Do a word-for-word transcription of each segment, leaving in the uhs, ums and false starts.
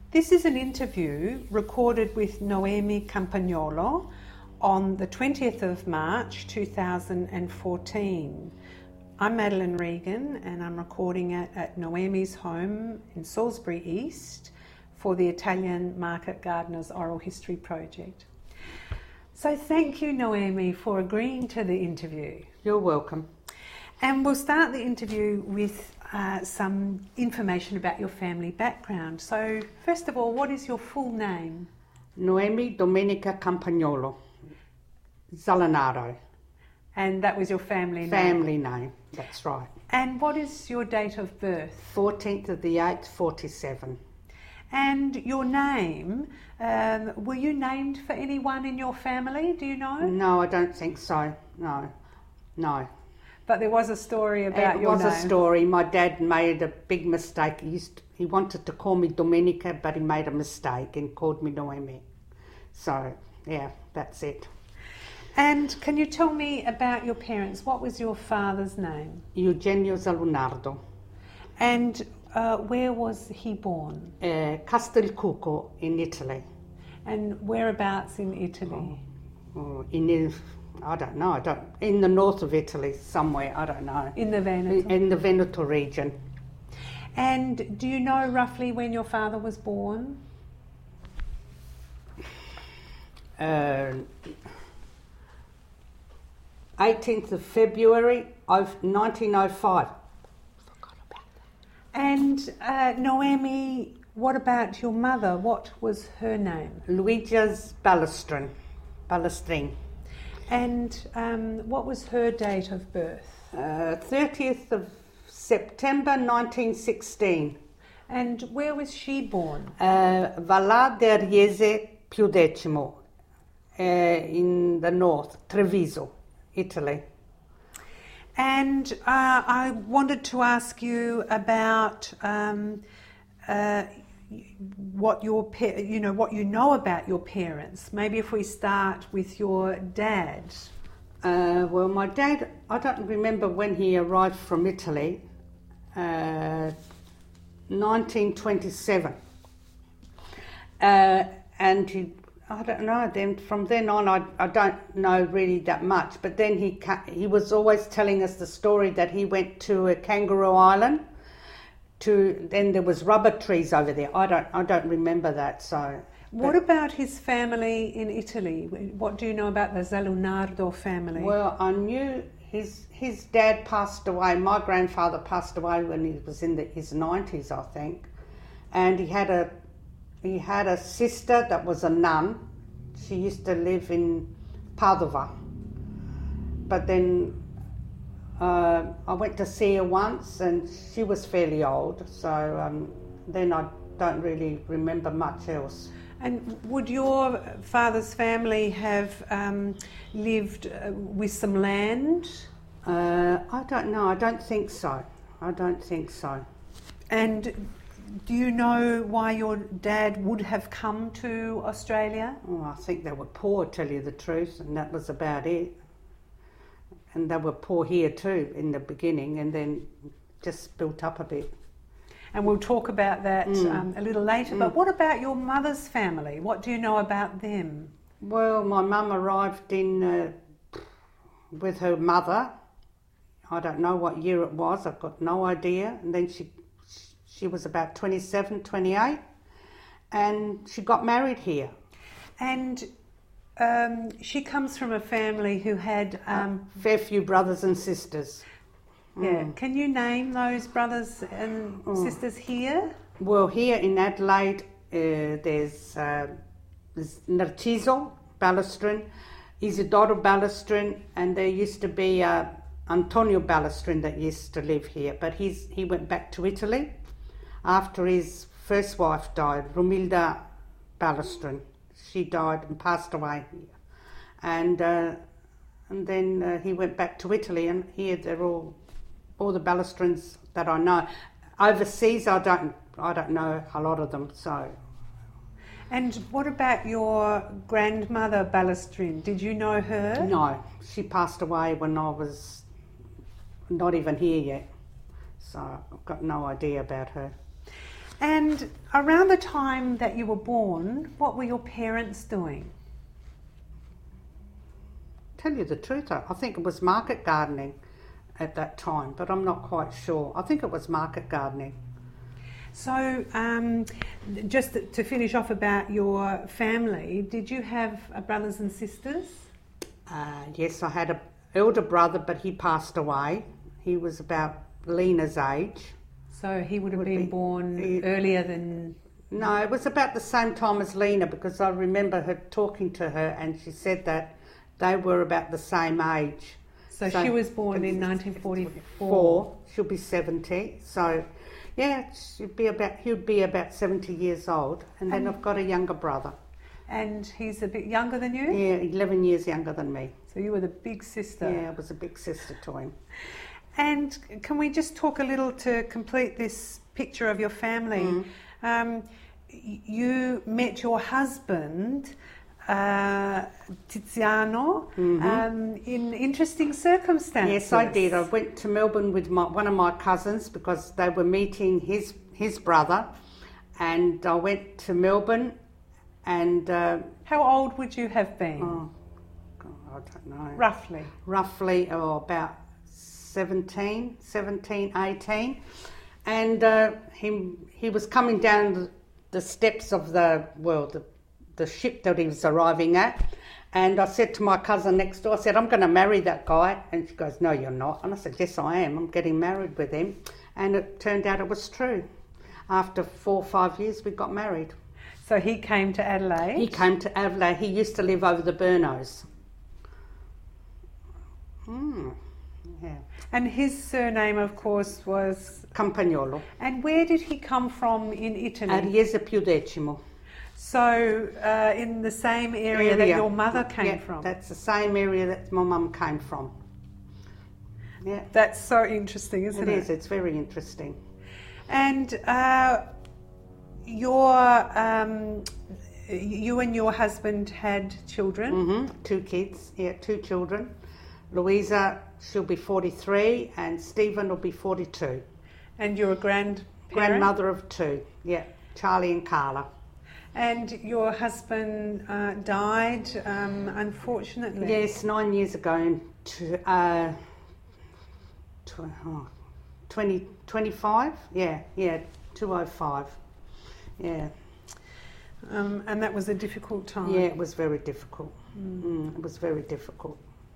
This is an interview recorded with Noemi Campagnolo on the twentieth of March two thousand fourteen. I'm Madeline Regan and I'm recording it at Noemi's home in Salisbury East for the Italian Market Gardeners Oral History Project. So thank you, Noemi, for agreeing to the interview. You're welcome. And we'll start the interview with uh, some information about your family background. So first of all, what is your full name? Noemi Domenica Campagnolo, Zalanaro. And that was your family name? Family name, that's right. And what is your date of birth? fourteenth of the eighth, forty-seven. And your name, um, were you named for anyone in your family, do you know? No, I don't think so, no, no. But there was a story about it your name. It was name. a story. My dad made a big mistake. He, used to, he wanted to call me Domenica, but he made a mistake and called me Noemi. So, yeah, that's it. And can you tell me about your parents? What was your father's name? Eugenio Zalunardo. And uh, where was he born? Uh, Castelcucco in Italy. And whereabouts in Italy? Oh, oh, in, I don't know, I don't, in the north of Italy somewhere, I don't know. In the Veneto? In, in the Veneto region. And do you know roughly when your father was born? Uh, eighteenth of February of nineteen oh five. Forgot about that. And uh, Noemi, what about your mother? What was her name? Luigia's Balestrin. Balestrin. And um, what was her date of birth? Uh, thirtieth of September nineteen sixteen. And where was she born? Uh, Valla del Riese più Decimo, uh, in the north, Treviso, Italy. And uh, I wanted to ask you about um, uh, what your pa- you know what you know about your parents. Maybe if we start with your dad. Uh, well, my dad, I don't remember when he arrived from Italy. Uh, nineteen twenty-seven. Uh, and he, I don't know. Then from then on, I I don't know really that much. But then he ca- he was always telling us the story that he went to a Kangaroo Island. To then there was rubber trees over there. I don't I don't remember that. So. What about his family in Italy? What do you know about the Zalunardo family? Well, I knew his his dad passed away. My grandfather passed away when he was in the, his nineties, I think, and he had a he had a sister that was a nun. She used to live in Padova, but then uh, I went to see her once, and she was fairly old. So um, then I don't really remember much else. And would your father's family have um, lived uh, with some land? Uh, I don't know. I don't think so. I don't think so. And do you know why your dad would have come to Australia? Oh, I think they were poor, to tell you the truth, and that was about it. And they were poor here too in the beginning, and then just built up a bit. And we'll talk about that Mm. um, a little later. Mm. But what about your mother's family? What do you know about them? Well, my mum arrived in uh, with her mother. I don't know what year it was. I've got no idea. And then she she was about twenty-seven, twenty-eight, and she got married here. And um, she comes from a family who had... Um, a fair few brothers and sisters. Yeah. Mm. Can you name those brothers and Mm. sisters here? Well, here in Adelaide, uh, there's, uh, there's Narciso Balestrin, Isidoro Balestrin, and there used to be uh, Antonio Balestrin that used to live here, but he's he went back to Italy after his first wife died, Romilda Balestrin. She died and passed away here, and uh, and then uh, he went back to Italy, and here they're all. All the Balestrins that I know. Overseas, I don't, I don't know a lot of them. So. And what about your grandmother Balestrin? Did you know her? No, she passed away when I was not even here yet. So I've got no idea about her. And around the time that you were born, what were your parents doing? Tell you the truth, I I think it was market gardening at that time, but I'm not quite sure. I think it was market gardening. So, um, just to finish off about your family, did you have uh, brothers and sisters? Uh, yes, I had an elder brother, but he passed away. He was about Lena's age. So he would have Would been be- born he- earlier than... No, it was about the same time as Lena, because I remember her talking to her and she said that they were about the same age. So, So- she was born in nineteen forty-four. Four, she'll be seventy. So, yeah, she'd be about, he'd be about seventy years old. And then And- I've got a younger brother. And he's a bit younger than you? Yeah, eleven years younger than me. So you were the big sister. Yeah, I was a big sister to him. And can we just talk a little to complete this picture of your family? Mm. Um, y- you met your husband, uh, Tiziano, Mhm. um, in interesting circumstances. Yes, I did. I went to Melbourne with my, one of my cousins because they were meeting his his brother, and I went to Melbourne, and uh, How old would you have been, oh, God, I don't know, roughly? roughly oh, about seventeen, seventeen, eighteen, and uh, he he was coming down the, the steps of the well the, the ship that he was arriving at. And I said to my cousin next door, I said, I'm going to marry that guy. And she goes, no, you're not. And I said, yes, I am. I'm getting married with him. And it turned out it was true. After four or five years, we got married. So he came to Adelaide. He came to Adelaide. He used to live over the Burnos. Hmm, yeah. And his surname, of course, was... Campagnolo. And where did he come from in Italy? Ariese più decimo. So, uh, in the same area, that your mother came Yeah, from. that's the same area that my mum came from. Yeah, That's so interesting, isn't it it? is. It's very interesting. And uh, your, um, you and your husband had children. hmm Two kids, yeah, two children. Louisa, she'll be forty-three, and Stephen will be forty-two. And you're a grandparent. Grandmother of two, yeah, Charlie and Carla. And your husband uh, died, um, unfortunately. Yes, nine years ago in t- uh, tw- oh, twenty, twenty-five? Yeah, yeah, two oh five. Yeah. Um, and that was a difficult time. Yeah, it was very difficult. Mm. Mm, it was very difficult.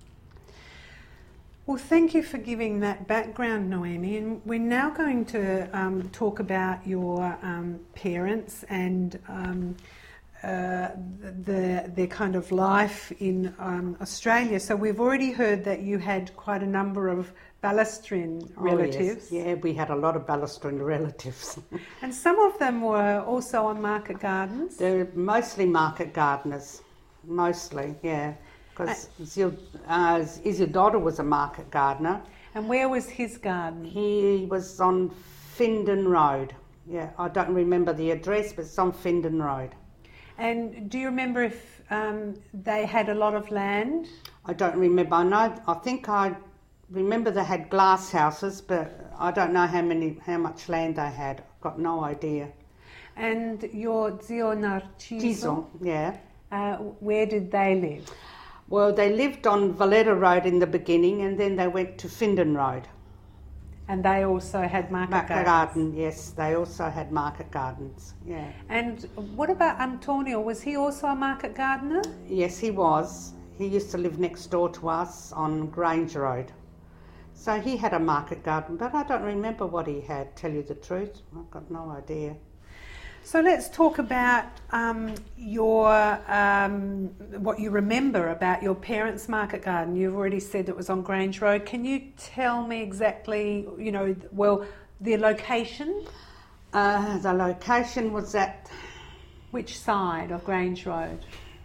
Well, thank you for giving that background, Noemi. And we're now going to um, talk about your um, parents and um, uh, the, their kind of life in um, Australia. So we've already heard that you had quite a number of Ballastrin relatives. Oh, yes. Yeah, we had a lot of Ballastrin relatives. And some of them were also on market gardens. They're mostly market gardeners, mostly, yeah. Because uh, Isidoro was a market gardener. And where was his garden? He was on Findon Road. Yeah, I don't remember the address, but it's on Findon Road. And do you remember if um, they had a lot of land? I don't remember. I know. I think I remember they had glass houses, but I don't know how many, how much land they had. I've got no idea. And your zio Narciso, yeah. uh, where did they live? Well, they lived on Valletta Road in the beginning, and then they went to Findon Road. And they also had market, Market gardens. garden, yes. They also had market gardens, yeah. And what about Antonio? Was he also a market gardener? Yes, he was. He used to live next door to us on Grange Road. So he had a market garden, but I don't remember what he had, tell you the truth. I've got no idea. So let's talk about um, your um, what you remember about your parents' market garden. You've already said it was on Grange Road. Can you tell me exactly, you know, well, the location? Uh, the location was at... Which side of Grange Road?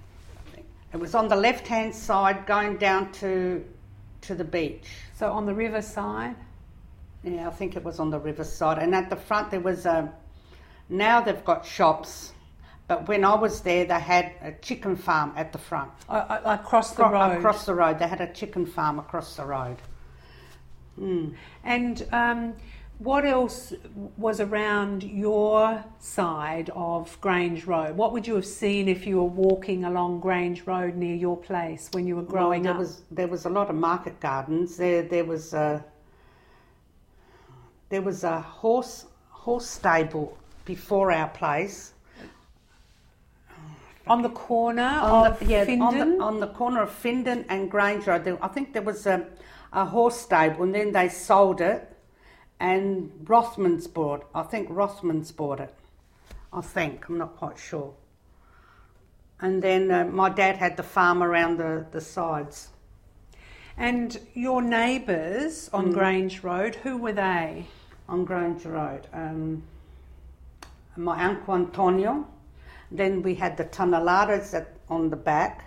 It was on the left-hand side going down to to the beach. So on the river side? Yeah, I think it was on the river side. And at the front there was a... Now they've got shops, but when I was there, they had a chicken farm at the front. Uh, across the Acro- road? Across the road. They had a chicken farm across the road. Mm. And um, what else was around your side of Grange Road? What would you have seen if you were walking along Grange Road near your place when you were growing well, there up? Was, there was a lot of market gardens. There, there was a there was a horse horse stable before our place. On the corner on of the, yeah, Findon? On the, on the corner of Findon and Grange Road. There, I think there was a, a horse stable, and then they sold it, and Rothmans bought. I think Rothmans bought it. I think I'm not quite sure. And then uh, my dad had the farm around the, the sides. And your neighbours on mm. Grange Road, who were they? On Grange Road, um, my uncle Antonio. Then we had the Toneladas at, on the back,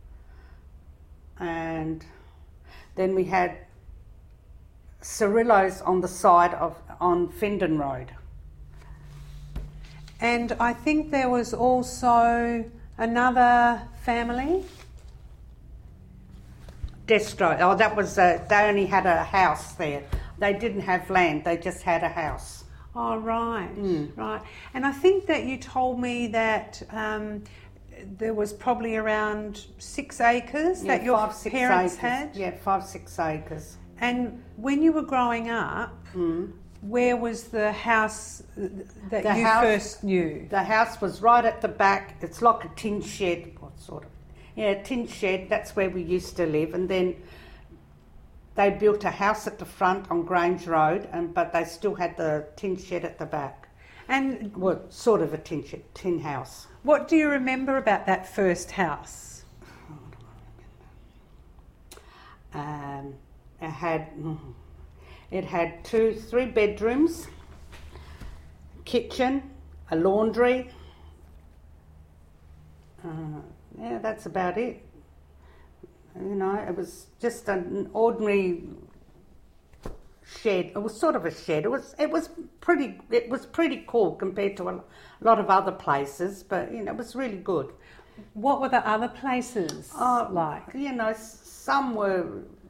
and then we had Cirillo's on the side of on Findon Road. And I think there was also another family. Destro. Oh, that was uh, they only had a house there. They didn't have land. They just had a house. Oh, right, mm. right. And I think that you told me that um, there was probably around six acres yeah, that your five, six parents acres. had? Yeah, five, six acres. And when you were growing up, mm. where was the house that the you house, first knew? The house was right at the back. It's like a tin shed, what sort of? Yeah, a tin shed. That's where we used to live. And then they built a house at the front on Grange Road, and but they still had the tin shed at the back. And well, sort of a tin shed, tin house. What do you remember about that first house? Um, it had it had two, three bedrooms, kitchen, a laundry. Uh, yeah, that's about it. You know, it was just an ordinary shed. It was sort of a shed. It was it was pretty it was pretty cool compared to a lot of other places, but you know, it was really good. What were the other places uh, like? You know, some were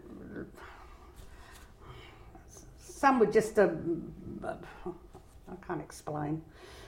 some were just a I can't explain.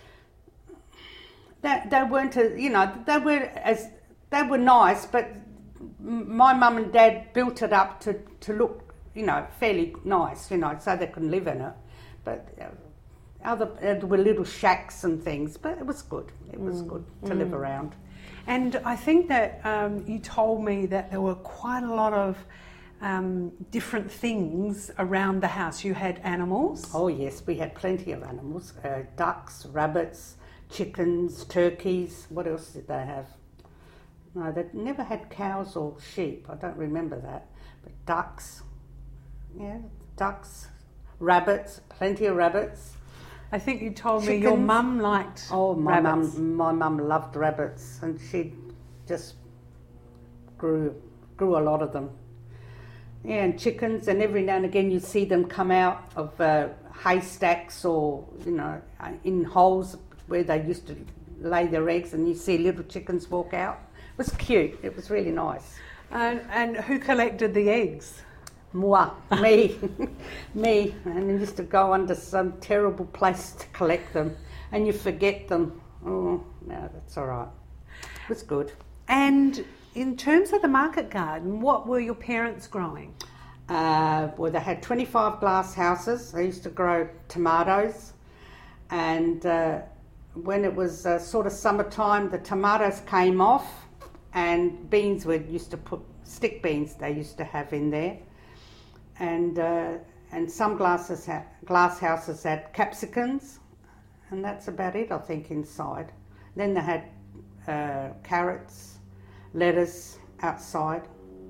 They they weren't a, you know, they were as they were nice, but my mum and dad built it up to, to look, you know, fairly nice, you know, so they could live in it. But uh, other uh, there were little shacks and things, but it was good. It was mm. good to mm. live around. And I think that um, you told me that there were quite a lot of um, different things around the house. You had animals? Oh yes, we had plenty of animals. Uh, ducks, rabbits, chickens, turkeys. What else did they have? No, they never had cows or sheep. I don't remember that. But ducks, yeah, ducks, rabbits, plenty of rabbits. I think you told Chickens. me your mum liked oh, my rabbits. mum, my mum loved rabbits, and she just grew grew a lot of them. Yeah, and chickens, and every now and again you see them come out of uh, haystacks or, you know, in holes where they used to lay their eggs, and you see little chickens walk out. It was cute. It was really nice. And, and who collected the eggs? Moi, me, me. And I used to go under some terrible place to collect them, and you forget them. Oh, no, that's all right. It was good. And in terms of the market garden, what were your parents growing? Uh, well, they had twenty-five glass houses. They used to grow tomatoes, and uh, when it was uh, sort of summertime, the tomatoes came off, and beans were used to put stick beans. They used to have in there, and uh, and some glasses had, glass houses had capsicums, and that's about it, I think, inside. Then they had uh, carrots, lettuce outside,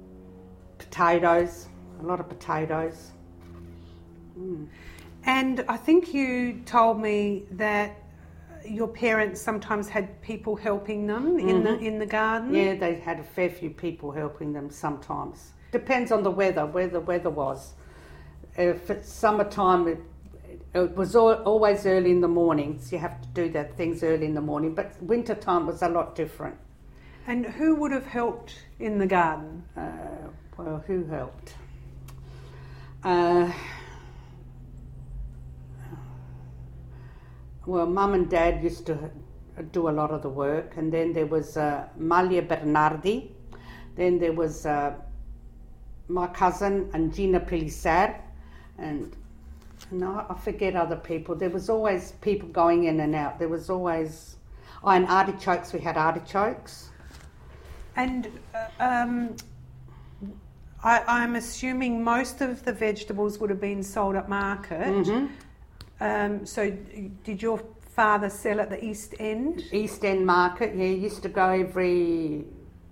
potatoes, a lot of potatoes. Mm. And I think you told me that your parents sometimes had people helping them mm-hmm. in the in the garden. Yeah, they had a fair few people helping them sometimes. Depends on the weather, where the weather was. If it's summertime, it, it was all, always early in the mornings. You have to do that things early in the morning. But winter time was a lot different. And who would have helped in the garden? Uh, well, who helped? Uh, Well, Mum and Dad used to do a lot of the work, and then there was uh, Malia Bernardi, then there was uh, my cousin Angina Pelissar, and no, I forget other people. There was always people going in and out. There was always, oh, and artichokes, we had artichokes. And uh, um, I, I'm assuming most of the vegetables would have been sold at market. Mm-hmm. Um, so did your father sell at the East End? East End Market, yeah, used to go every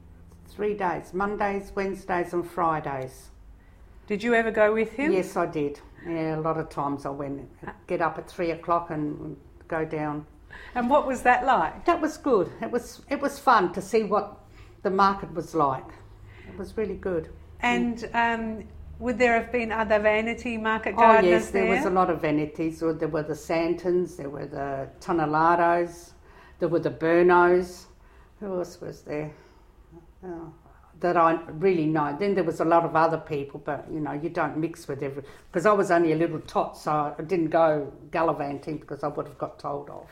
three days, Mondays, Wednesdays and Fridays. Did you ever go with him? Yes, I did. Yeah, a lot of times I went, get up at three o'clock and go down. And what was that like? That was good. It was it was fun to see what the market was like. It was really good. And um, would there have been other vanity market Oh gardeners yes, there, there? was a lot of vanities. There were the Santons, there were the Tonelados, there were the Burnos. Who else was there? Oh, that I really know. Then there was a lot of other people, but you know, you don't mix with every, because I was only a little tot, so I didn't go gallivanting because I would have got told off.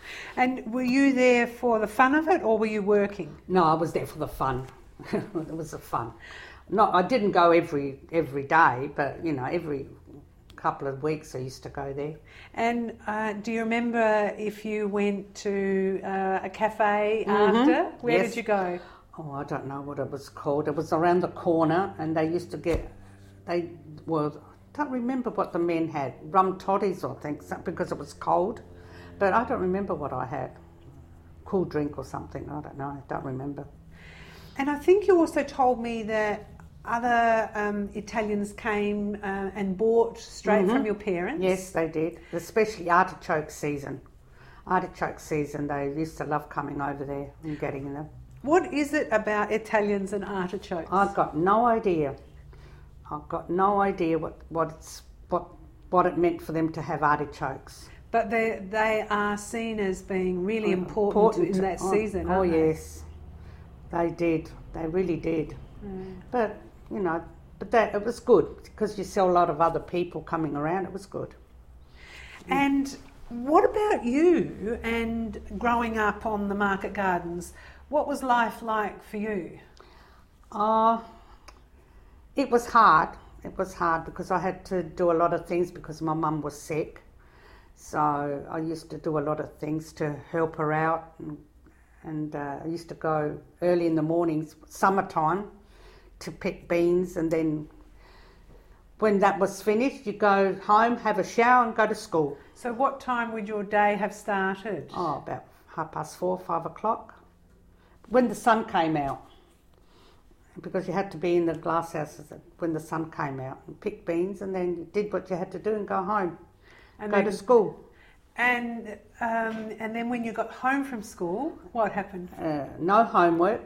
And were you there for the fun of it, or were you working? No, I was there for the fun. It was the fun. No, I didn't go every every day, but you know, every couple of weeks I used to go there. And uh, do you remember if you went to uh, a cafe Mm-hmm. after? Where Yes. did you go? Oh, I don't know what it was called. It was around the corner, and they used to get, they well, I don't remember what the men had. Rum toddies, I think, so- because it was cold. But I don't remember what I had. Cool drink or something, I don't know, I don't remember. And I think you also told me that other um, Italians came uh, and bought straight Mhm. from your parents. Yes, they did, especially artichoke season. Artichoke season, they used to love coming over there and getting them. What is it about Italians and artichokes? I've got no idea. I've got no idea what, what, it's, what, what it meant for them to have artichokes. But they they are seen as being really Oh, important, in that oh, season. Oh, aren't they? yes, they did. They really did. Mm. But you know, but that it was good because you saw a lot of other people coming around. It was good. And what about you and growing up on the market gardens? What was life like for you? Uh, it was hard. It was hard because I had to do a lot of things because my mum was sick. So I used to do a lot of things to help her out, and, and uh, I used to go early in the mornings, summertime, to pick beans, and then when that was finished, you go home, have a shower, and go to school. So what time would your day have started? Oh, about half past four, five o'clock, when the sun came out, because you had to be in the glass houses when the sun came out, and pick beans, and then you did what you had to do and go home. And go then, to school. And um, and then when you got home from school, what happened? Uh, no homework.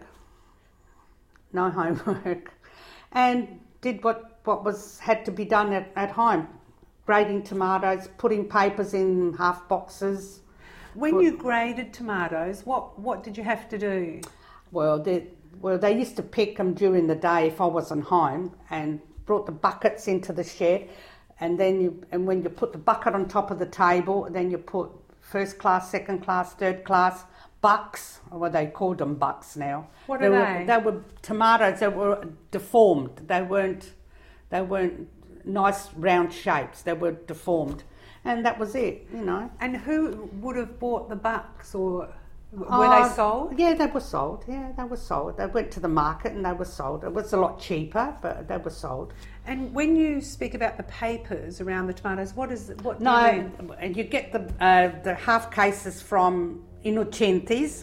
No homework. And did what, what was had to be done at, at home. Grading tomatoes, putting papers in half boxes. When Put- you graded tomatoes, what, what did you have to do? Well, they, well, they used to pick them during the day if I wasn't home, and brought the buckets into the shed. And then you, and when you put the bucket on top of the table, then you put first class, second class, third class bucks, or what they called them bucks now. What they are were, they? They were tomatoes that were deformed. They weren't, they weren't nice round shapes. They were deformed, and that was it. You know. And who would have bought the bucks, or were Uh, they sold? Yeah, they were sold. Yeah, they were sold. They went to the market and they were sold. It was a lot cheaper, but they were sold. And when you speak about the papers around the tomatoes, what is what do No, you mean? and you get the uh, the half cases from Innocenti's,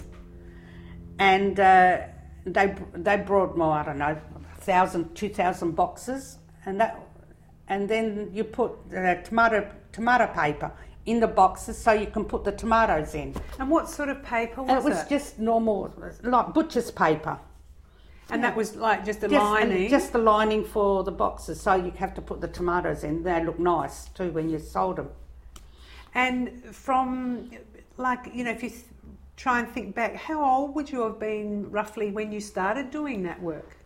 and uh, they they brought more. I don't know, thousand, two thousand boxes, and that, and then you put uh, tomato tomato paper in the boxes so you can put the tomatoes in. And what sort of paper And was it was it? just normal, like butcher's paper. And that was like just a Just, lining. just the lining for the boxes, so you have to put the tomatoes in. They look nice too when you sold them. And from, like, you know, if you th- try and think back, how old would you have been roughly when you started doing that work?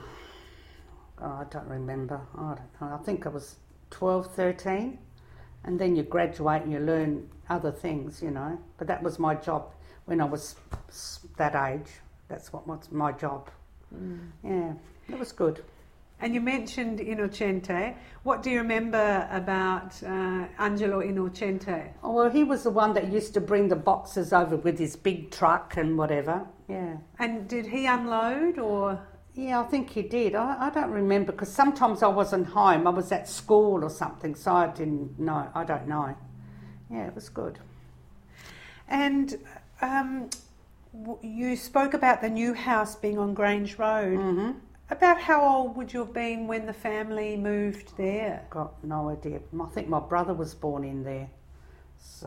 Oh, I don't remember. I don't know. I think I was twelve, thirteen. And then you graduate and you learn other things, you know. But that was my job when I was that age. That's what was my job. Mm. Yeah, it was good. And you mentioned Innocente. What do you remember about uh, Angelo Innocente? Oh, well, he was the one that used to bring the boxes over with his big truck and whatever, yeah. And did he unload or...? Yeah, I think he did. I, I don't remember, because sometimes I wasn't home. I was at school or something, so I didn't know. I don't know. Yeah, it was good. And um, you spoke about the new house being on Grange Road. Mm-hmm. About how old would you have been when the family moved there? Got no idea. I think my brother was born in there. So,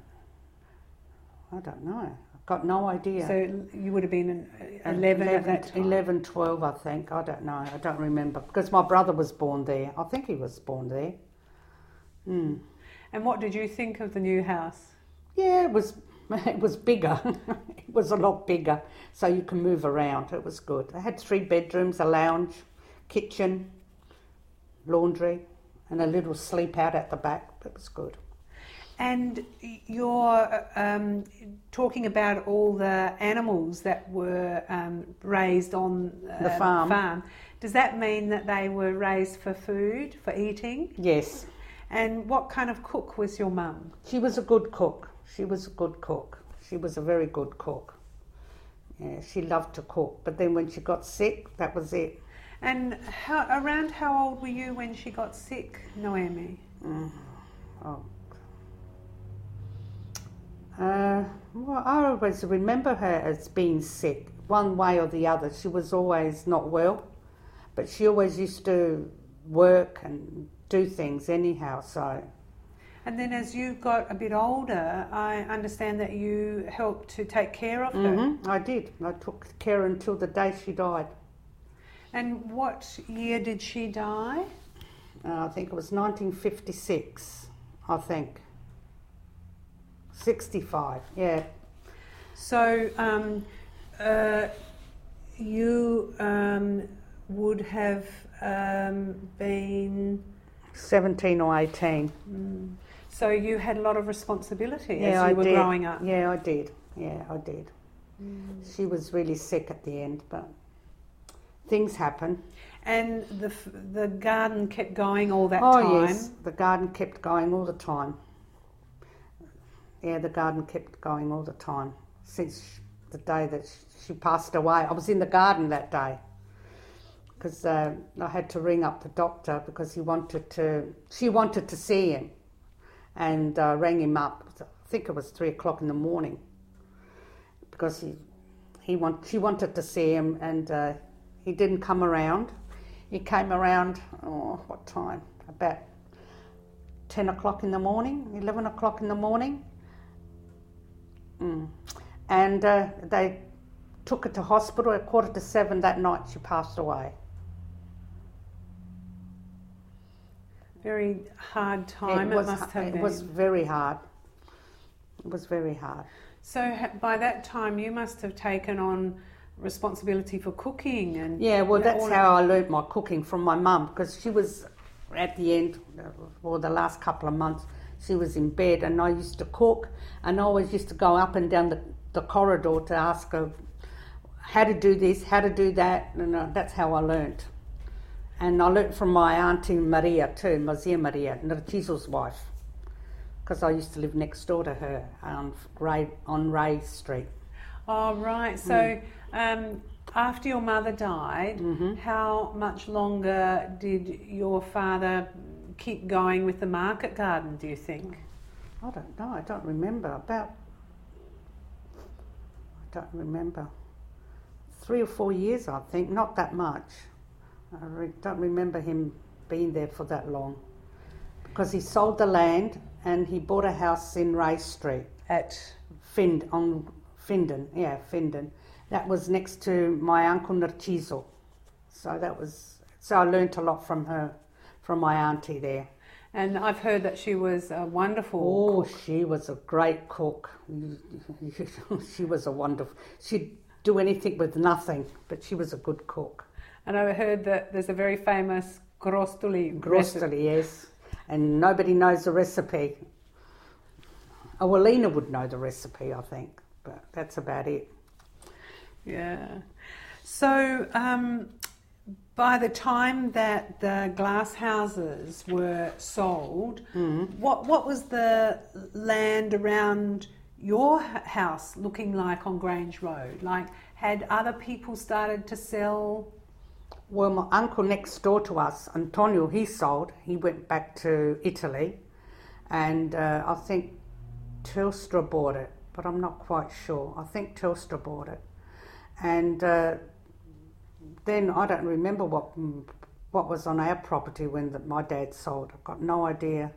I don't know. I've got no idea. So you would have been eleven, eleven at that time? eleven, twelve, I think. I don't know. I don't remember. Because my brother was born there. I think he was born there. Mm. And what did you think of the new house? Yeah, it was... It was bigger. It was a lot bigger, so you can move around. It was good. I had three bedrooms, a lounge, kitchen, laundry, and a little sleep out at the back. It was good. And you're um, talking about all the animals that were um, raised on uh, the farm. farm. Does that mean that they were raised for food, for eating? Yes. And what kind of cook was your mum? She was a good cook. She was a good cook. She was a very good cook. Yeah, she loved to cook. But then when she got sick, that was it. And how, around how old were you when she got sick, Noemi? Mm. Oh. Uh, well, I always remember her as being sick, one way or the other. She was always not well, but she always used to work and do things anyhow, so... And then as you got a bit older, I understand that you helped to take care of her. Mm-hmm, I did. I took care until the day she died. And what year did she die? Uh, I think it was nineteen fifty-six, I think. sixty-five, yeah. So um, uh, you um, would have um, been... seventeen or eighteen. Mm. So you had a lot of responsibility yeah, as you I were did. growing up. Yeah, I did. Yeah, I did. Mm. She was really sick at the end, but things happen. And the the garden kept going all that oh, time? Oh yes, the garden kept going all the time. Yeah, the garden kept going all the time since the day that she passed away. I was in the garden that day because uh, I had to ring up the doctor because he wanted to, she wanted to see him, and uh, rang him up. I think it was three o'clock in the morning because he, he want, she wanted to see him, and uh, he didn't come around. He came around, oh, what time? About ten o'clock in the morning, eleven o'clock in the morning. Mm. And uh, they took her to hospital at quarter to seven that night. She passed away. Very hard time it, was, it must have it been. It was very hard. It was very hard. So by that time you must have taken on responsibility for cooking and... Yeah, well that's how I learnt my cooking from my mum, because she was at the end, or the last couple of months, she was in bed and I used to cook, and I always used to go up and down the, the corridor to ask her how to do this, how to do that, and uh, that's how I learnt. And I learnt from my auntie Maria too, Mazia Maria, Narciso's wife, because I used to live next door to her on Ray, on Ray Street. Oh, right. So mm. um, after your mother died, mm-hmm. how much longer did your father keep going with the market garden, do you think? I don't know. I don't remember. About, I don't remember. Three or four years, I think. Not that much. I re- don't remember him being there for that long, because he sold the land and he bought a house in Ray Street at Find on Findon. Yeah, Findon. That was next to my uncle Narciso. So that was. So I learnt a lot from her, from my auntie there. And I've heard that she was a wonderful Oh, cook. She was a great cook. She was a wonderful. She'd do anything with nothing, but she was a good cook. And I heard that there's a very famous grostoli. Grostoli, yes. And nobody knows the recipe. Oh, well, Lena would know the recipe, I think, but that's about it. Yeah. So, um, by the time that the glass houses were sold, Mm. what what was the land around your h- house looking like on Grange Road? Like, had other people started to sell? Well, my uncle next door to us, Antonio, he sold. He went back to Italy, and uh, I think Telstra bought it, but I'm not quite sure. I think Telstra bought it. And uh, then I don't remember what what was on our property when the, my dad sold. I've got no idea.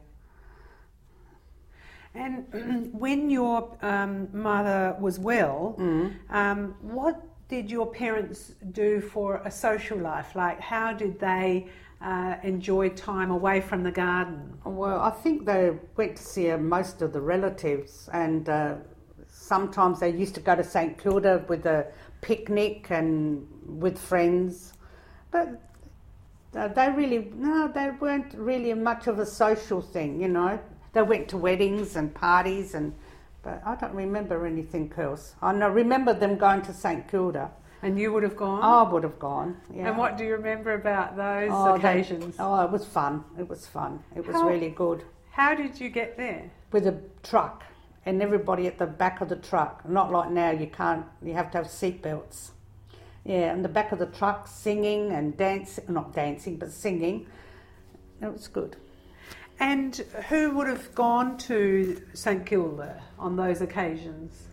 And when your um, mother was well, Mm. um, what did your parents do for a social life? Like, how did they uh, enjoy time away from the garden? Well, I think they went to see uh, most of the relatives, and uh, sometimes they used to go to St Kilda with a picnic and with friends. But uh, they really, no, they weren't really much of a social thing, you know. They went to weddings and parties, and but I don't remember anything else. I know, remember them going to St Kilda. And you would have gone? I would have gone, yeah. And what do you remember about those Oh, they- occasions? oh, it was fun. It was fun. It was How- really good. How did you get there? With a truck, and everybody at the back of the truck. Not like now, you can't, you have to have seatbelts. Yeah, in the back of the truck, singing and dancing, not dancing, but singing. It was good. And who would have gone to St Kilda on those occasions?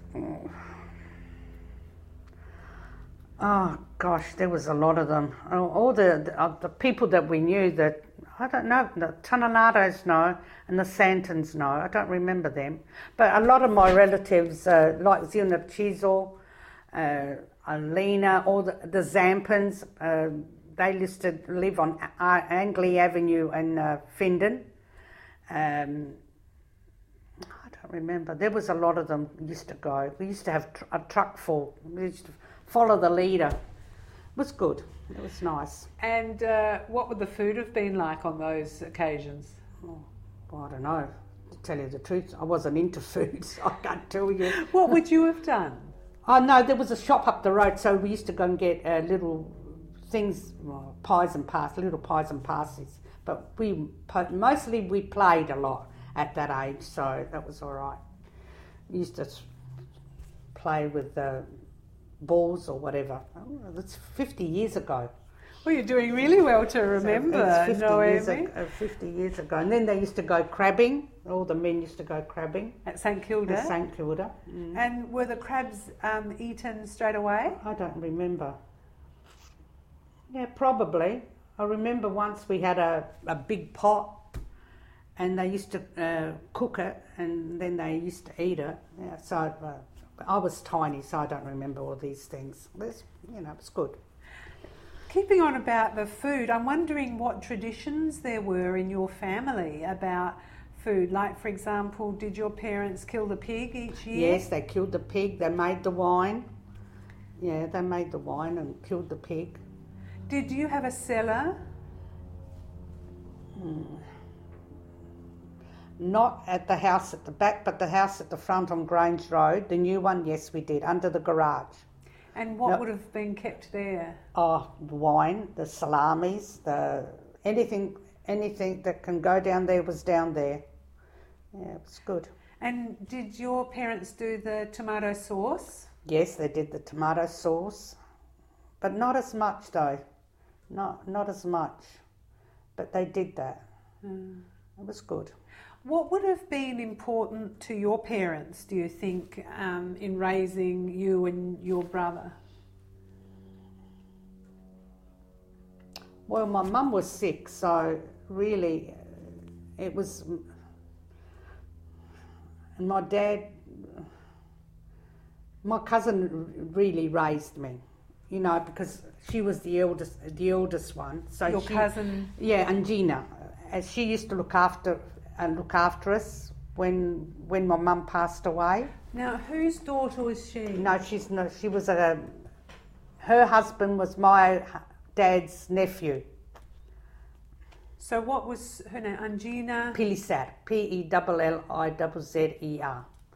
Oh gosh, there was a lot of them. Oh, all the the, uh, the people that we knew that, I don't know, the Toninatos know and the Santons know. I don't remember them. But a lot of my relatives, uh, like Zina Chisel, uh, Alina, all the, the Zampins, uh, they used to live on A- Angley Avenue in uh, Findon. Um, I don't remember. There was a lot of them used to go. We used to have tr- a truck full. We used to follow the leader. It was good. It was nice. And uh, what would the food have been like on those occasions? Oh, well, I don't know. To tell you the truth, I wasn't into food, so I can't tell you. What would you have done? Oh no, there was a shop up the road, so we used to go and get uh, little things, well, pies and pasties, little pies and pasties. But we mostly we played a lot at that age, so that was all right. We used to play with the balls or whatever. Oh, that's fifty years ago. Well, you're doing really well to remember, So it's fifty, years Noemi. ago, fifty years ago. And then they used to go crabbing. All the men used to go crabbing At St Kilda. at St Kilda. Mm. And were the crabs um, eaten straight away? I don't remember. Yeah, probably. I remember once we had a, a big pot and they used to uh, cook it and then they used to eat it. Yeah, so uh, I was tiny, so I don't remember all these things. But you know, it's good. Keeping on about the food, I'm wondering what traditions there were in your family about food. Like, for example, did your parents kill the pig each year? Yes, they killed the pig. They made the wine. Yeah, they made the wine and killed the pig. Did you have a cellar? Hmm. Not at the house at the back, but the house at the front on Grange Road. The new one, yes, we did, under the garage. And what No. would have been kept there? Oh, the wine, the salamis, the anything, anything that can go down there was down there. Yeah, it was good. And did your parents do the tomato sauce? Yes, they did the tomato sauce, but not as much though. Not not as much, but they did that. Mm. It was good. What would have been important to your parents, do you think, um, in raising you and your brother? Well, my mum was sick, so really it was, and my dad, my cousin really raised me, you know, because she was the eldest, the eldest one. So Your she, cousin? yeah, and Gina, as she used to look after and look after us when when my mum passed away. Now, whose daughter was she? No, she's no, she was a. Her husband was my dad's nephew. So what was her name? Angina? Pilisar, P E L L I Z Z E R.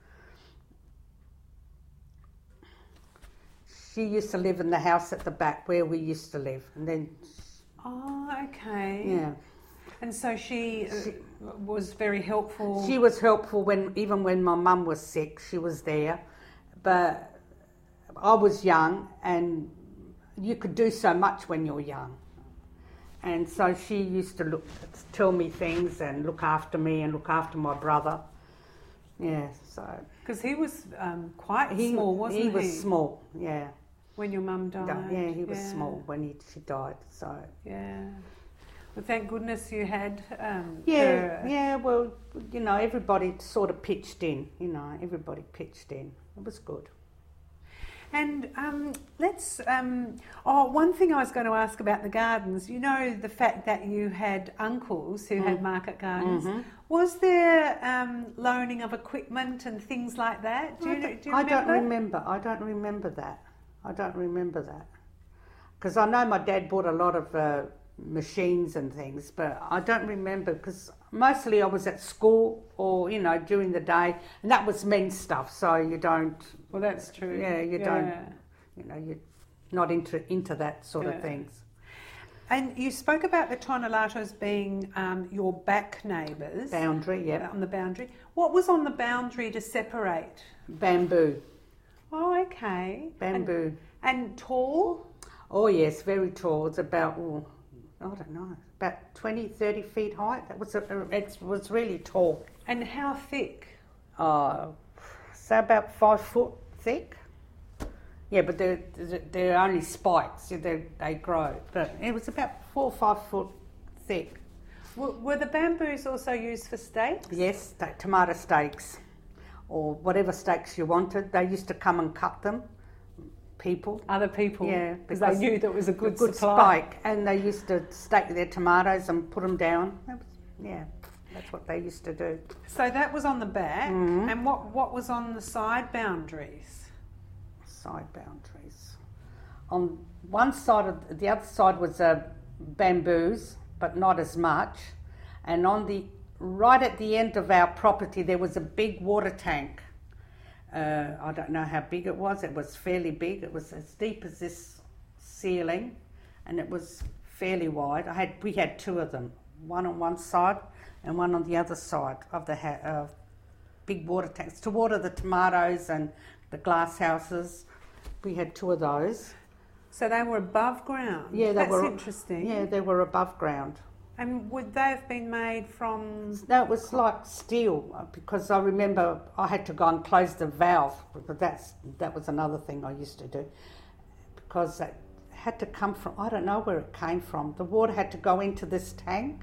she used to live in the house at the back where we used to live, and then Oh, okay. yeah, And so she, uh, She- was very helpful. she was helpful when even when my mum was sick. She was there, but I was young, and you could do so much when you're young. And so she used to look, tell me things and look after me and look after my brother. Yeah, so Because he was um, quite he small, wasn't he? he was small. Yeah, When your mum died. yeah, he was Yeah. small when he she died. So Yeah. Well, thank goodness you had. Um, yeah, her. yeah. Well, you know, everybody sort of pitched in. You know, everybody pitched in. It was good. And um, let's. Um, oh, one thing I was going to ask about the gardens. You know, the fact that you had uncles who had market gardens. Mhm. Was there um, loaning of equipment and things like that? Do you, I, know, don't, do you I remember? don't remember. I don't remember that. I don't remember that. Because I know my dad bought a lot of uh, machines and things, but I don't remember because mostly I was at school or, you know, during the day, and that was men's stuff, so you don't, Well, that's true. yeah, you don't, you know, you're not into, into that sort Yeah. of things. And you spoke about the Tonelatos being um, your back neighbours. Boundary, yeah. On the boundary. What was on the boundary to separate? Bamboo, Oh, okay. bamboo. And, and tall? Oh yes, very tall. It's about, oh, I don't know, about twenty, thirty feet high. That was a, it was really tall. And how thick? Uh, so about five foot thick. Yeah, but they're, they're only spikes. They they grow. But it was about four or five foot thick. W- were the bamboos also used for stakes? Yes, t- tomato steaks or whatever steaks you wanted. They used to come and cut them. People. Other people? Yeah, Because they knew that was a good, a good supply. spike, and they used to stake their tomatoes and put them down. That was, yeah, that's what they used to do. So that was on the back. Mhm. And what, what was on the side boundaries? Side boundaries. On one side of the other side was uh, bamboos, but not as much. And on the right at the end of our property, there was a big water tank. Uh, I don't know how big it was. It was fairly big. It was as deep as this ceiling, and it was fairly wide. I had we had two of them, one on one side and one on the other side of the ha- uh, big water tanks to water the tomatoes and the glass houses. We had two of those. So they were above ground? Yeah, they That's were. interesting. Yeah, they were above ground. And would they have been made from... No, it was like steel uh, because I remember I had to go and close the valve, but that's that was another thing I used to do because it had to come from, I don't know where it came from. The water had to go into this tank.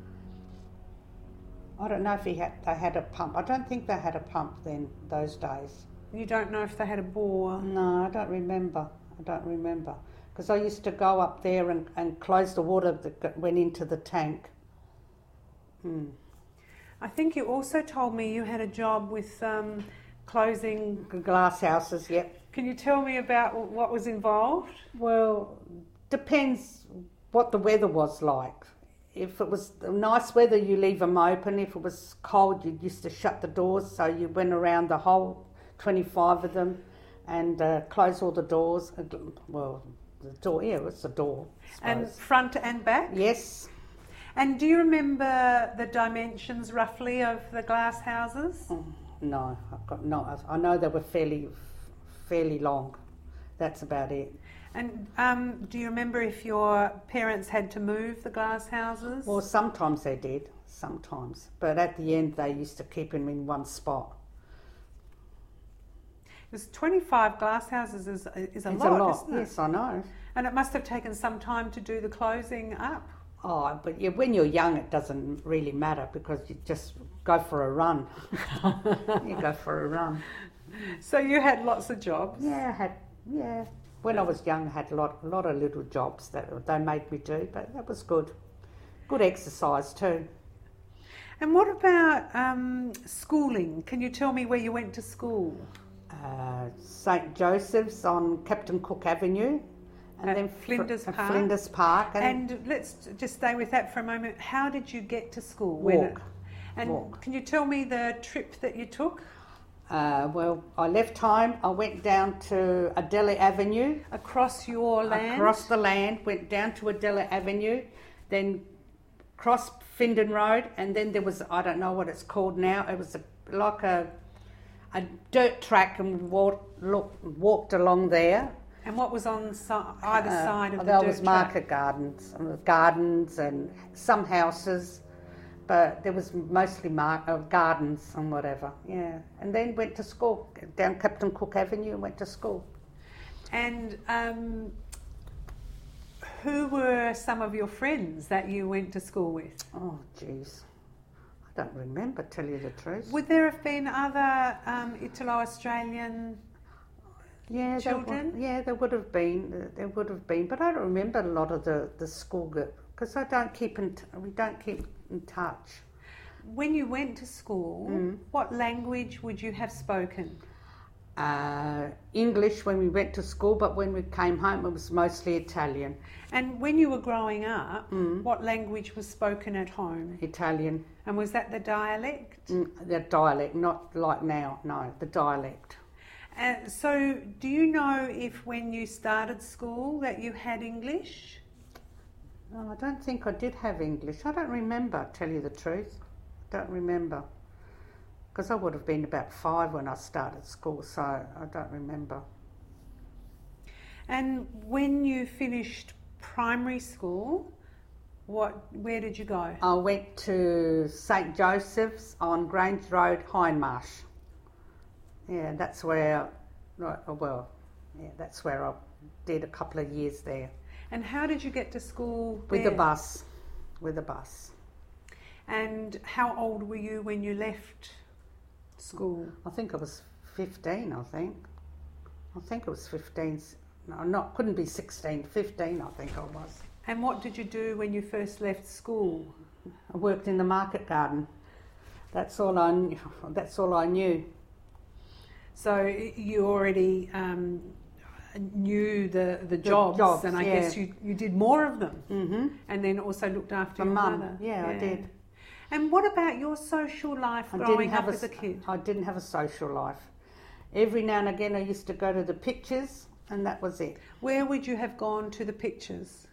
I don't know if he had, they had a pump. I don't think they had a pump then, those days. You don't know if they had a bore? No, I don't remember. I don't remember. Because I used to go up there and, and close the water that got- went into the tank. Hmm. I think you also told me you had a job with um, closing. Glass houses, yep. Can you tell me about what was involved? Well, depends what the weather was like. If it was nice weather, you leave them open. If it was cold, you used to shut the doors. So you went around the whole twenty-five of them and uh, close all the doors. Well, the door, yeah, it was the door. I And suppose. front and back? Yes. And do you remember the dimensions roughly of the glass houses? Oh, no, I've got no. I know they were fairly, fairly long. That's about it. And um, do you remember if your parents had to move the glass houses? Well, sometimes they did, sometimes, but at the end they used to keep them in one spot. Because twenty-five glass houses is, is a It's lot, a lot. isn't it? Yes, I know. And it must have taken some time to do the closing up. Oh, but yeah, when you're young, it doesn't really matter because you just go for a run. You go for a run. So you had lots of jobs. Yeah, I had yeah. When I was young, I had a lot, a lot of little jobs that they made me do, but that was good. Good exercise too. And what about um, schooling? Can you tell me where you went to school? Uh, Saint Joseph's on Captain Cook Avenue, and At then Flinders Fr- Park? Flinders Park, and, And let's just stay with that for a moment. How did you get to school? Walk. and Walk. can you tell me the trip that you took? Uh, well, I left home. I went down to Adela Avenue. Across your land? Across the land, went down to Adela Avenue, then crossed Findon Road, and then there was, I don't know what it's called now, it was a, like a a dirt track, and we walked, look, walked along there. And what was on si- either Uh, side of the there dirt was track? market gardens, uh, gardens and some houses, but there was mostly mar- uh, gardens and whatever, yeah. And then went to school, down Captain Cook Avenue and went to school. And um, who were some of your friends that you went to school with? Oh, jeez. I don't remember, tell you the truth. Would there have been other um, Italo-Australian yeah, children? There, yeah, there would have been, there would have been, but I don't remember a lot of the, the school group, because I don't keep in, t- we don't keep in touch. When you went to school, Mm. what language would you have spoken? Uh, English when we went to school, but when we came home it was mostly Italian. And when you were growing up, Mm. what language was spoken at home? Italian, And was that the dialect? mm, the dialect, not like now, no, the dialect. Uh, so do you know if when you started school that you had English? No, I don't think I did have English. I don't remember, tell you the truth. Don't remember. Because I would have been about five when I started school, so I don't remember. And when you finished primary school, what? Where did you go? I went to Saint Joseph's on Grange Road, Hindmarsh. Yeah, that's where, right, well, yeah, that's where I did a couple of years there. And how did you get to school With there? a bus, with a bus. And how old were you when you left school? I think I was fifteen, I think. I think it was fifteen. No, not, couldn't be sixteen, fifteen I think I was. And what did you do when you first left school? I worked in the market garden. That's all I knew. That's all I knew. So you already um, knew the, the jobs, jobs, and I yeah. guess you, you did more of them, Mm-hmm. and then also looked after My your mum, mother. yeah, I did. And what about your social life I growing didn't have up a, as a kid? I didn't have a social life. Every now and again I used to go to the pictures, and that was it. Where would you have gone to the pictures?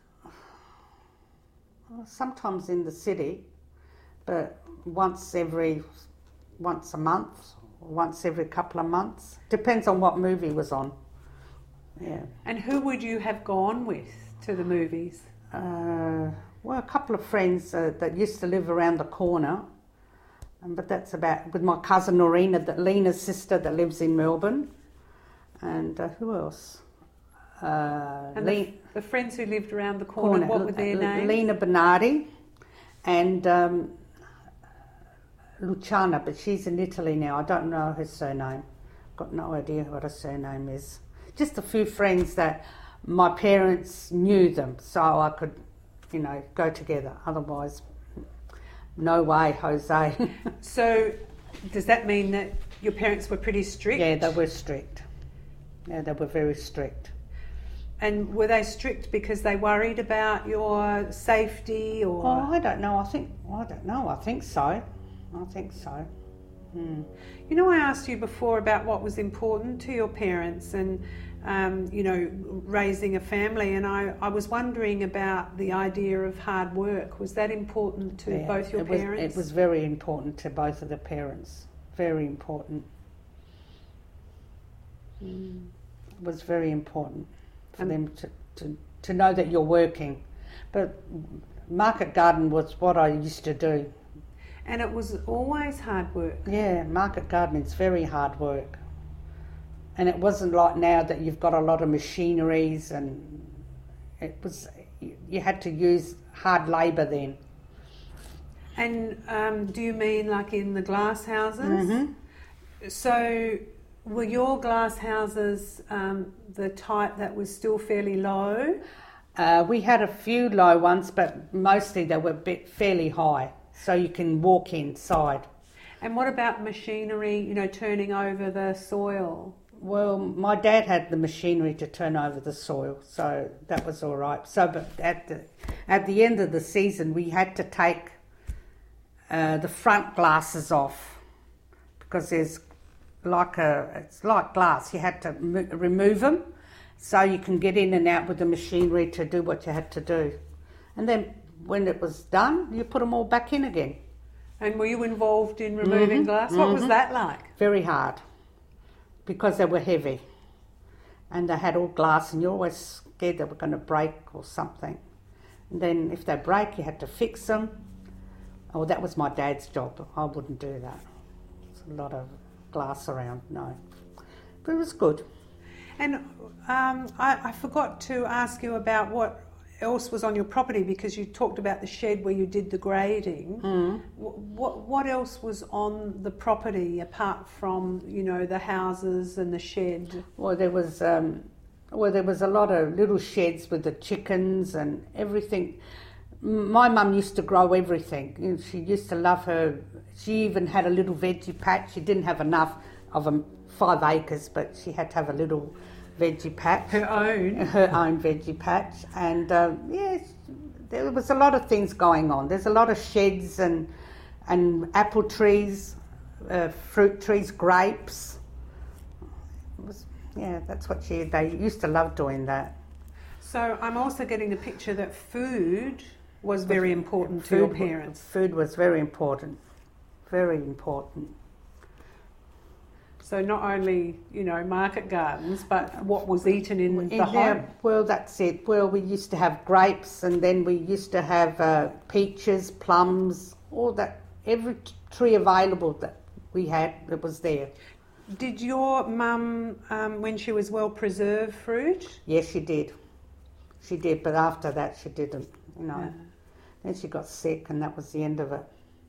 Well, sometimes in the city, but once every, once a month, or once every couple of months. Depends on what movie was on. Yeah. And who would you have gone with to the movies? Uh, well, a couple of friends uh, that used to live around the corner, um, but that's about, with my cousin Norina, that Lena's sister that lives in Melbourne, and uh, who else? Uh, And Le- the, the friends who lived around the corner, what were their L- names? Lena Bernardi and um, Luciana, but she's in Italy now. I don't know her surname. Got no idea what her surname is. Just a few friends that my parents knew them, so I could, you know, go together. Otherwise, no way, Jose. So does that mean that your parents were pretty strict? Yeah, they were strict. Yeah, they were very strict. And were they strict because they worried about your safety, or? Oh, I don't know. I think I don't know. I think so. I think so. Hmm. You know, I asked you before about what was important to your parents and, um, you know, raising a family, and I, I was wondering about the idea of hard work. Was that important to Yeah, both your it was, parents? It was very important to both of the parents. Very important. Mm. It was very important for And- them to, to, to know that you're working. But market garden was what I used to do. And it was always hard work. Yeah, market garden is very hard work. And it wasn't like now that you've got a lot of machineries, and it was, you had to use hard labour then. And um, do you mean like in the glass houses? Mm-hmm. So were your glass houses um, the type that was still fairly low? Uh, we had a few low ones, but mostly they were bit fairly high, so you can walk inside. And what about machinery, you know, turning over the soil? Well, my dad had the machinery to turn over the soil, so that was all right. So, but at the at the end of the season, we had to take uh, the front glasses off because there's like a, it's like glass. You had to m- remove them so you can get in and out with the machinery to do what you had to do. And then when it was done, you put them all back in again. And were you involved in removing Mm-hmm, glass? What mm-hmm. was that like? Very hard, because they were heavy. And they had all glass, and you're always scared they were going to break or something. And then if they break, you had to fix them. Oh, that was my dad's job. I wouldn't do that. There's a lot of glass around, no. But it was good. And um, I, I forgot to ask you about what else was on your property, because you talked about the shed where you did the grading. Mm. What what else was on the property apart from, you know, the houses and the shed? Well, there was um, well, there was a lot of little sheds with the chickens and everything. My mum used to grow everything. You know, she used to love her. She even had a little veggie patch. She didn't have enough of a five acres, but she had to have a little veggie patch. Her own? Her own veggie patch. And um, yes, there was a lot of things going on. There's a lot of sheds and and apple trees, uh, fruit trees, grapes. It was, yeah, that's what she, they used to love doing that. So I'm also getting the picture that food was very important to Food your wa- parents. Food was very important, very important. So not only, you know, market gardens, but what was eaten in, In the there- home. Well, that's it. Well, we used to have grapes, and then we used to have uh, peaches, plums, all that. Every t- tree available that we had, it was there. Did your mum, um, when she was well, preserve fruit? Yes, she did. She did, but after that, she didn't. You know. Yeah. Then she got sick, and that was the end of it.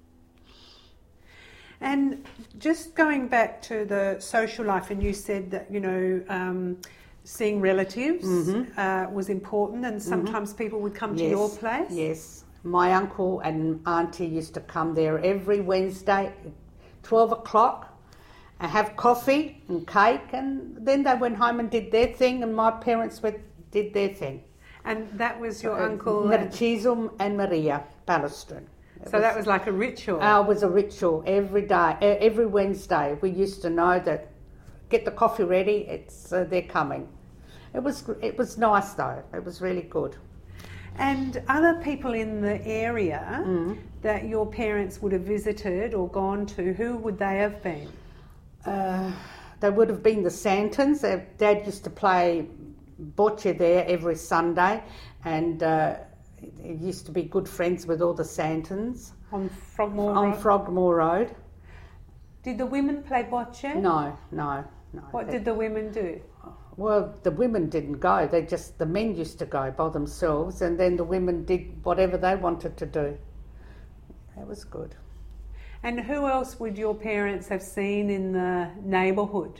And just going back to the social life, and you said that, you know, um, seeing relatives Mhm. uh, was important, and sometimes people would come to Yes, your place. Yes. My uncle and auntie used to come there every Wednesday, twelve o'clock, and have coffee and cake, and then they went home and did their thing, and my parents went, did their thing. And that was your Uh, uncle. and- Narciso and Maria Balestrin. It so that was like a ritual. Uh, it was a ritual every day, e- every Wednesday. We used to know that, get the coffee ready, it's uh, they're coming. It was it was nice though. It was really good. And other people in the area Mm. that your parents would have visited or gone to, who would they have been? Uh, they would have been the Santons. Uh, Dad used to play bocce there every Sunday, and uh, he used to be good friends with all the Santons On Frogmore on Road? Frogmore Road. Did the women play bocce? No, no, no. What They- did the women do? Well, the women didn't go. They just, the men used to go by themselves, and then the women did whatever they wanted to do. It was good. And who else would your parents have seen in the neighbourhood?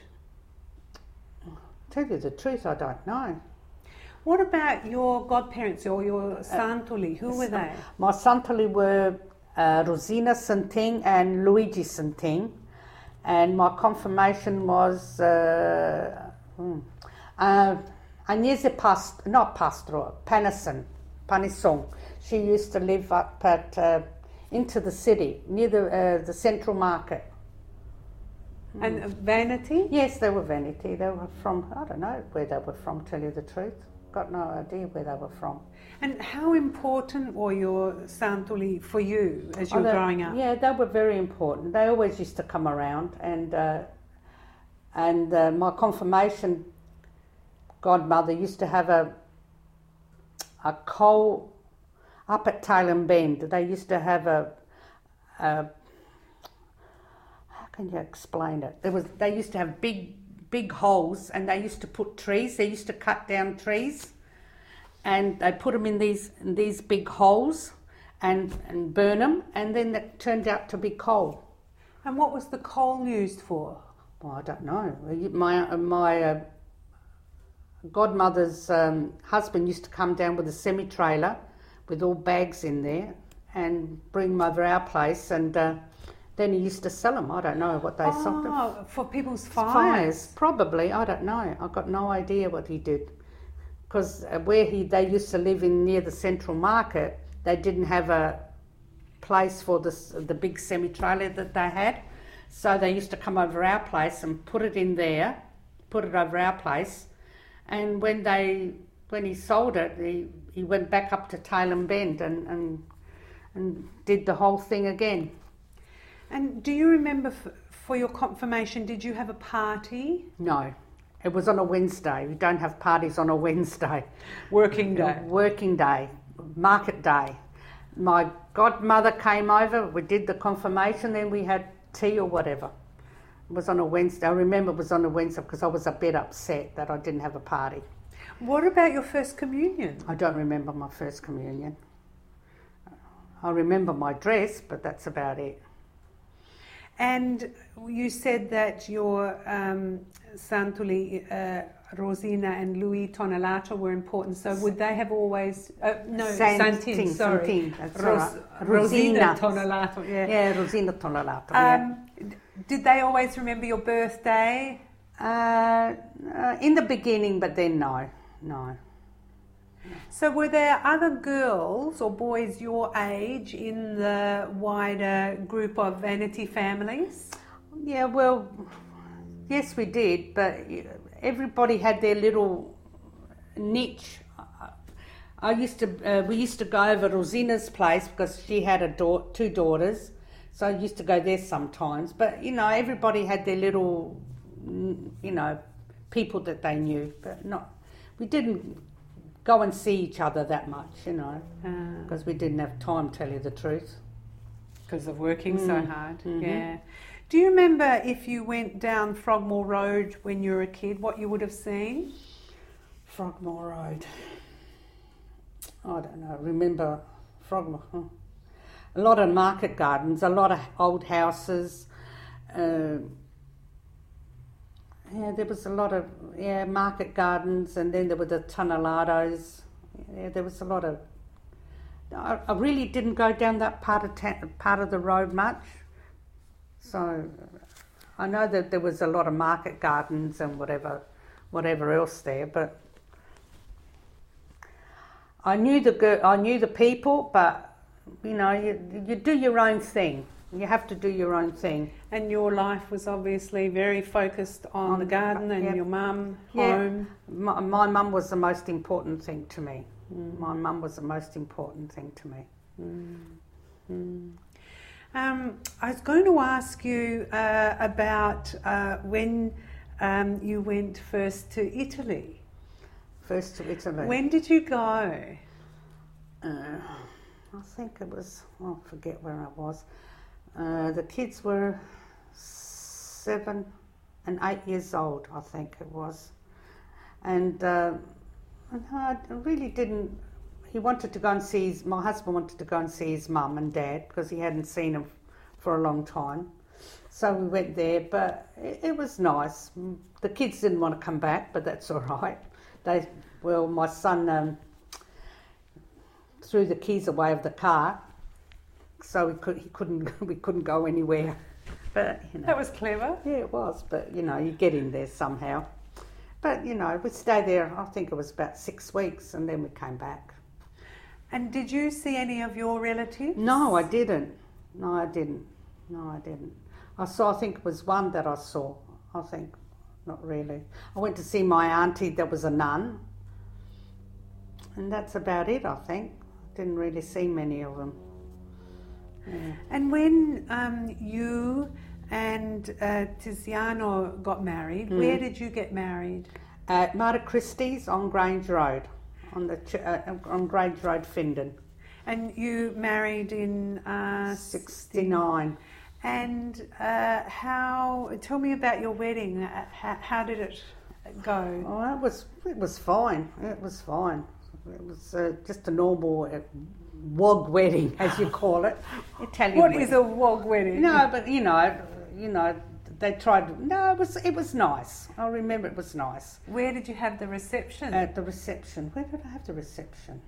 Tell you the truth, I don't know. What about your godparents or your Santoli? Who were they? My Santoli were uh, Rosina Santing and Luigi Santing, and my confirmation was uh, hmm, uh, Agnese Past, not Pastro, Panison, Panison. She used to live up at uh, into the city near the uh, the Central Market. And Vanity? Yes, they were Vanity. They were from, I don't know where they were from, tell you the truth. Got no idea where they were from. And how important were your Santoli for you as you Oh, were they- growing up? Yeah, they were very important. They always used to come around, and uh, and uh, my confirmation godmother used to have a a coal up at Tailem Bend. They used to have a, a how can you explain it? There was they used to have big big holes, and they used to put trees. They used to cut down trees, and they put them in these in these big holes, and and burn them, and then that turned out to be coal. And what was the coal used for? Well, I don't know. My my uh, godmother's um, husband used to come down with a semi trailer with all bags in there and bring them over our place, and uh, then he used to sell them. I don't know what they sold them. Oh, for people's fires. Fires, probably. I don't know. I've got no idea what he did, because where he they used to live in near the Central Market, they didn't have a place for this the big semi trailer that they had, So they used to come over our place and put it in there, put it over our place, and when they when he sold it, he, he went back up to Tailem Bend and, and and did the whole thing again. And do you remember f- for your confirmation, did you have a party? No, it was on a Wednesday. We don't have parties on a Wednesday. Working day. Working day, market day. My godmother came over, we did the confirmation, then we had tea or whatever. It was on a Wednesday. I remember it was on a Wednesday because I was a bit upset that I didn't have a party. What about your first communion? I don't remember my first communion. I remember my dress, but that's about it. And you said that your um, Santuli, uh, Rosina and Louis Tonelato were important, so would they have always... Uh, no, Santin, Santin, sorry. Santin, that's Ros- all right. Rosina Rosina. Tonelato, yeah. Yeah, Rosina Tonelato, yeah. Um, did they always remember your birthday? Uh, uh, in the beginning, but then no, no. So were there other girls or boys your age in the wider group of Vanity families? Yeah, well, yes we did, but everybody had their little niche. I used to, uh, we used to go over Rosina's place because she had a da- two daughters, so I used to go there sometimes. But, you know, everybody had their little, you know, people that they knew, but not, we didn't go and see each other that much, you know, because uh, we didn't have time, tell you the truth. Because of working mm. so hard, mm-hmm. yeah. Do you remember if you went down Frogmore Road when you were a kid, what you would have seen? Frogmore Road. I don't know, remember Frogmore. Huh? A lot of market gardens, a lot of old houses. Uh, yeah, there was a lot of yeah market gardens, and then there were the Tonelatos. Yeah, there was a lot of... I, I really didn't go down that part of ta- part of the road much. So I know that there was a lot of market gardens and whatever, whatever else there, but I knew the girl, I knew the people, but you know, you you do your own thing. You have to do your own thing. And your life was obviously very focused on, on the garden and yeah. your mum, yeah. home. My, my mum was the most important thing to me. Mm. My mum was the most important thing to me. Mm. Mm. Um, I was going to ask you uh, about uh, when um, you went first to Italy. First to Italy. When did you go? Uh, I think it was, oh, I forget where I was. Uh, the kids were seven and eight years old, I think it was. And uh, I really didn't, he wanted to go and see his, my husband wanted to go and see his mum and dad because he hadn't seen them for a long time. So we went there, but it, it was nice. The kids didn't want to come back, but that's all right. They, well, my son um, threw the keys away of the car, so we could he couldn't we couldn't go anywhere. But you know, that was clever. Yeah, it was. But you know, you get in there somehow. But you know, we stayed there. I think it was about six weeks, and then we came back. And did you see any of your relatives? No, I didn't. No, I didn't. No, I didn't. I saw. I think it was one that I saw. I think not really. I went to see my auntie that was a nun, and that's about it. I think didn't really see many of them. Yeah. And when um, you and uh, Tiziano got married, mm. where did you get married? At Marta Christie's on Grange Road, on the ch- uh, on Grange Road, Findon. And you married in uh, sixty-nine. And uh, how? Tell me about your wedding. How, how did it go? Oh, it was it was fine. It was fine. It was uh, just a normal uh, wog wedding, as you call it. Italian. What wedding. is a wog wedding? No, but you know, you know, they tried. No, it was it was nice. I remember it was nice. Where did you have the reception? At the reception. Where did I have the reception?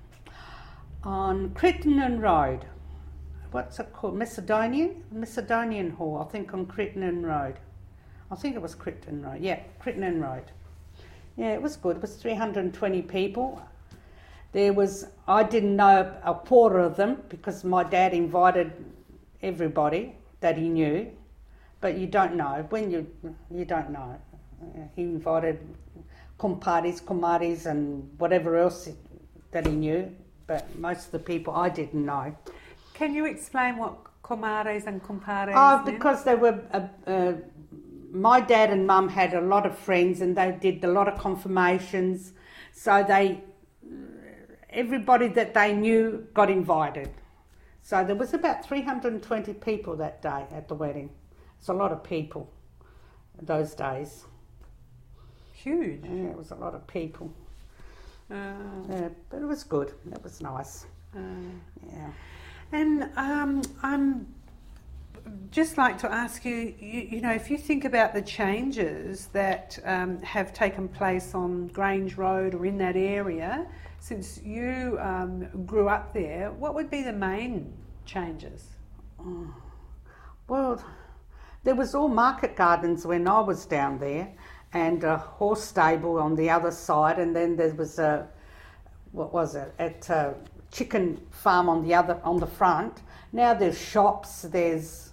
On Crittenden Road. What's it called? Macedonian? Macedonian Hall, I think, on Crittenden Road. I think it was Crittenden Road. Yeah, Crittenden Road. Yeah, it was good. It was three hundred twenty people. There was, I didn't know a quarter of them because my dad invited everybody that he knew. but you don't know. When you you don't know. He invited kumparis, kumaris and whatever else that he knew, but most of the people I didn't know. Can you explain what kumaris and kumparis Oh, mean? because they were... Uh, uh, my dad and mum had a lot of friends and they did a lot of confirmations, so they... everybody that they knew got invited. So there was about three hundred twenty people that day at the wedding. It's a lot of people those days. Huge. Yeah, it was a lot of people. Uh, Yeah, but it was good. It was nice. uh, Yeah. and um, I'm just like to ask you, you, you know, if you think about the changes that um, have taken place on Grange Road or in that area, since you um, grew up there, what would be the main changes? Oh. Well, there was all market gardens when I was down there, and a horse stable on the other side, and then there was a, what was it, at a chicken farm on the other, on the front. Now there's shops, there's,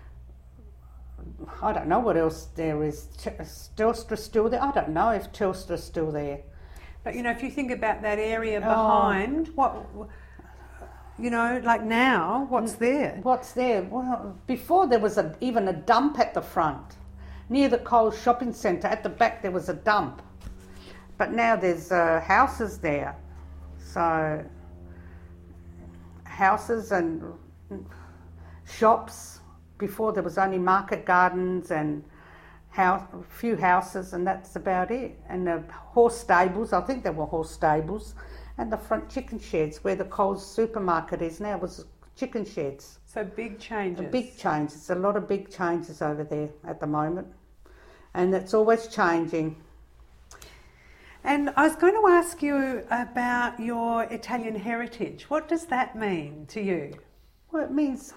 I don't know what else there is. Telstra's still there? I don't know if Telstra's still there. But you know, if you think about that area Oh. behind, what, you know, like now, what's there? What's there? Well, before there was a, even a dump at the front. Near the Coles shopping centre, at the back there was a dump. But now there's uh, houses there. So, houses and shops. Before there was only market gardens and house, a few houses, and that's about it. And the horse stables, I think there were horse stables. And the front chicken sheds, where the Coles supermarket is now, was chicken sheds. So big changes. A big change. There's a lot of big changes over there at the moment. And it's always changing. And I was going to ask you about your Italian heritage. What does that mean to you? Well, it means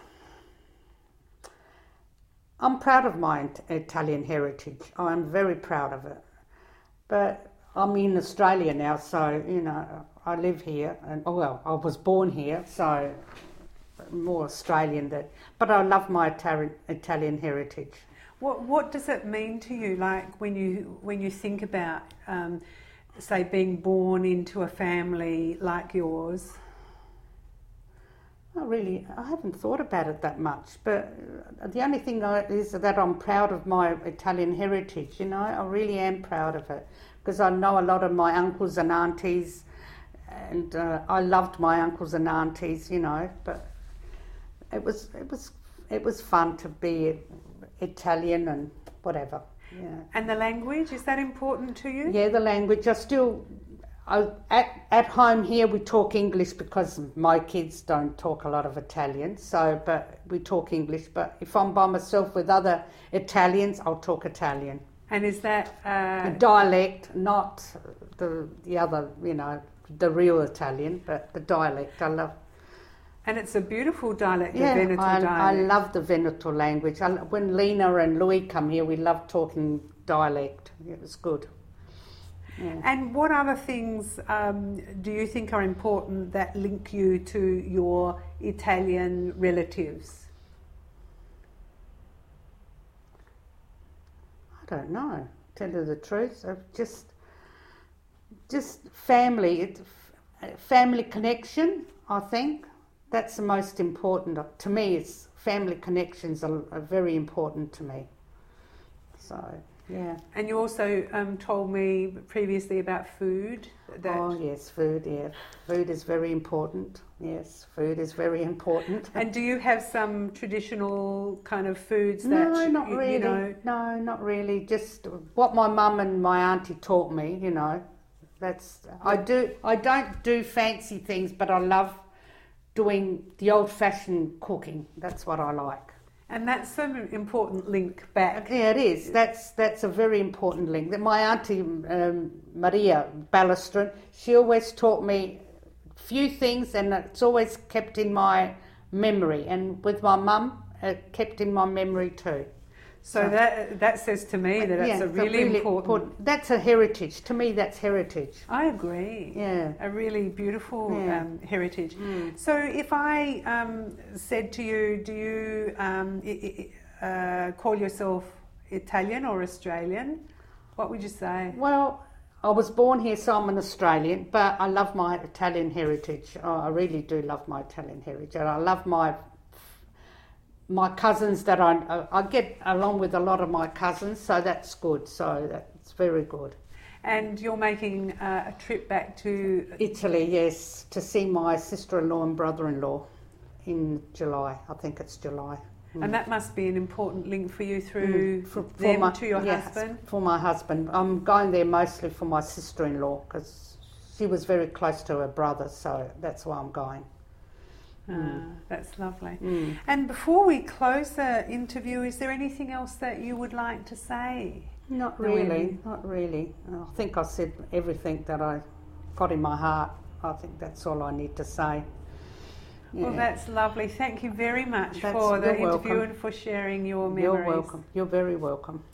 I'm proud of my Italian heritage. I'm very proud of it. But I'm in Australia now, so, you know, I live here. And oh, well, I was born here, so more Australian. That, but I love my Italian, Italian heritage. What What does it mean to you, like when you when you think about, um, say, being born into a family like yours? I really, I haven't thought about it that much, but the only thing I, is that I'm proud of my Italian heritage, you know, I really am proud of it, because I know a lot of my uncles and aunties, and uh, I loved my uncles and aunties, you know, but it was, it was, it was fun to be Italian and whatever, yeah. And the language, is that important to you? Yeah, the language, I still... I, at, at home here we talk English because my kids don't talk a lot of Italian, so but we talk English. But if I'm by myself with other Italians, I'll talk Italian. And is that uh, a dialect, not the the other, you know, the real Italian, but the dialect. I love. And it's a beautiful dialect, Yeah, the Veneto I, dialect. I love the Veneto language. I, when Lena and Louis come here, we love talking dialect. It was good. Yeah. And what other things um, do you think are important that link you to your Italian relatives? I don't know. Tell you the truth, I've just, just family, it, family connection. I think that's the most important to me. It's family connections are, are very important to me. So. Yeah. And you also um, told me previously about food. That oh yes, food. Yeah, food is very important. Yes, food is very important. And do you have some traditional kind of foods that no, not you, really. you know? No, not really. Just what my mum and my auntie taught me. You know, that's I do. I don't do fancy things, but I love doing the old-fashioned cooking. That's what I like. And that's an important link back. Yeah, it is. That's that's a very important link. That my auntie um, Maria Ballastron, she always taught me few things, and it's always kept in my memory. And with my mum, it kept in my memory too. So, so that that says to me that yeah, it's a really, really important, important. That's a heritage. To me, that's heritage. I agree. Yeah. A really beautiful yeah. um, heritage. Mm. So if I um, said to you, do you, um, uh, call yourself Italian or Australian? What would you say? Well, I was born here, so I'm an Australian, but I love my Italian heritage. Oh, I really do love my Italian heritage. And I love my my cousins that I, I get along with a lot of my cousins, so that's good. So that's very good. And you're making uh, a trip back to Italy, yes, to see my sister-in-law and brother-in-law in July. I think it's July. And that must be an important link for you through Mm, for, for them my, to your yes, husband? For my husband. I'm going there mostly for my sister-in-law because she was very close to her brother, so that's why I'm going. Ah, Mm. that's lovely. Mm. And before we close the interview, is there anything else that you would like to say? Not Noemi? really, not really. I think I said everything that I got in my heart. I think that's all I need to say. Well, Yeah. that's lovely. Thank you very much That's- for the you're interview welcome. and for sharing your memories. You're welcome. You're very welcome.